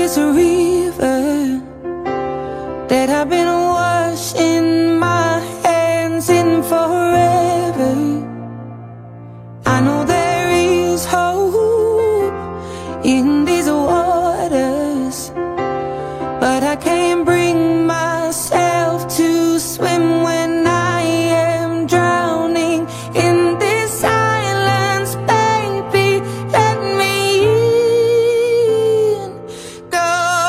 is a river that I've been washing my hands in forever. I know there is hope in these waters, but I can't bring myself to swim when I am drowning in this silence. Baby, let me in. Go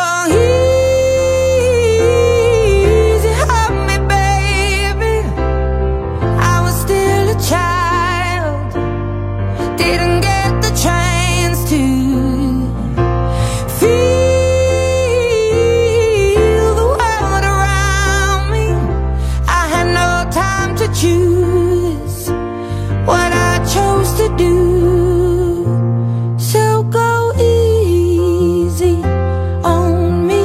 easy on me, baby. I was still a child, didn't get the chance to feel the world around me. I had no time to choose what I chose to do. So go easy on me.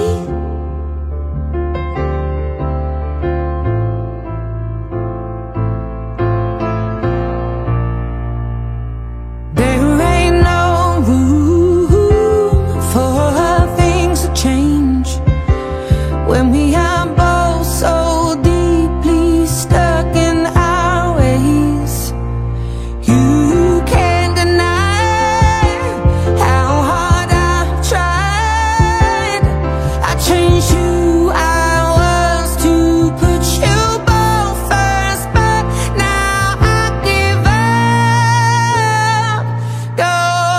There ain't no room for things to change when we are both so deeply stuck in our ways. You can't deny how hard I've tried. I changed who I was to put you both first, but now I give up. Go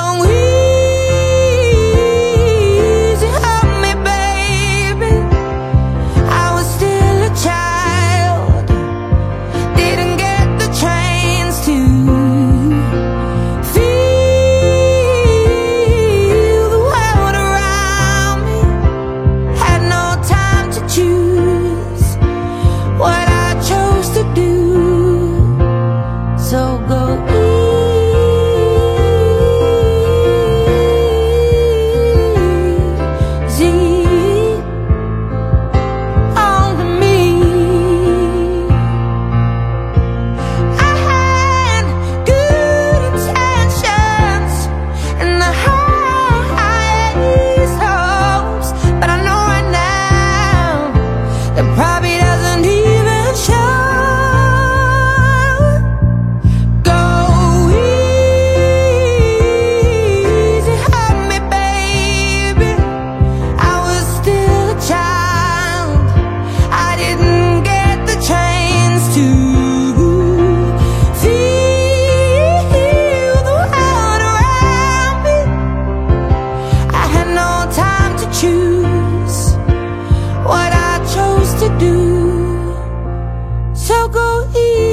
easy on me, baby. I was still a child, didn't get the chance to feel the world around me. Had no time to choose what I chose to do. So go easy on me. I had good intentions and the highest hopes, but I know right now that probably doesn't even show. Go easy on me, baby. I was still a child, I didn't get the chance to feel the world around me. I had no time to choose what I chose to do. So go easy